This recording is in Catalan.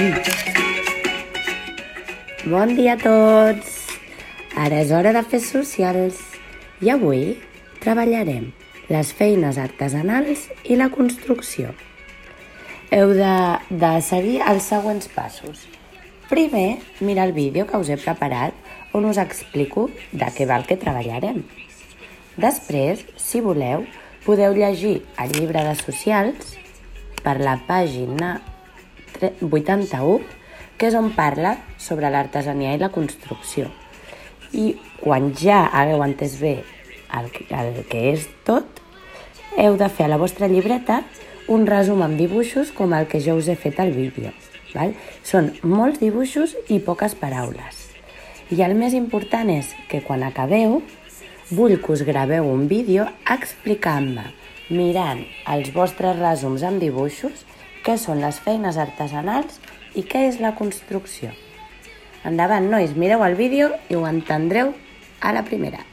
Bon dia a tots! Ara és hora de fer socials i avui treballarem les feines artesanals i la construcció. Heu de seguir els següents passos. Primer, mira el vídeo que us he preparat on us explico de què va el que treballarem. Després, si voleu, podeu llegir el llibre de socials per la pàgina 81, que és on parla sobre l'artesania i la construcció. I quan ja hagueu entès bé el que és tot, heu de fer a la vostra llibreta un resum amb dibuixos com el que jo us he fet al vídeo. Són molts dibuixos i poques paraules. I el més important és que quan acabeu, vull que us graveu un vídeo explicant-me, mirant els vostres resums amb dibuixos, què són les feines artesanals i què és la construcció. Endavant, nois, mireu el vídeo i ho entendreu a la primera.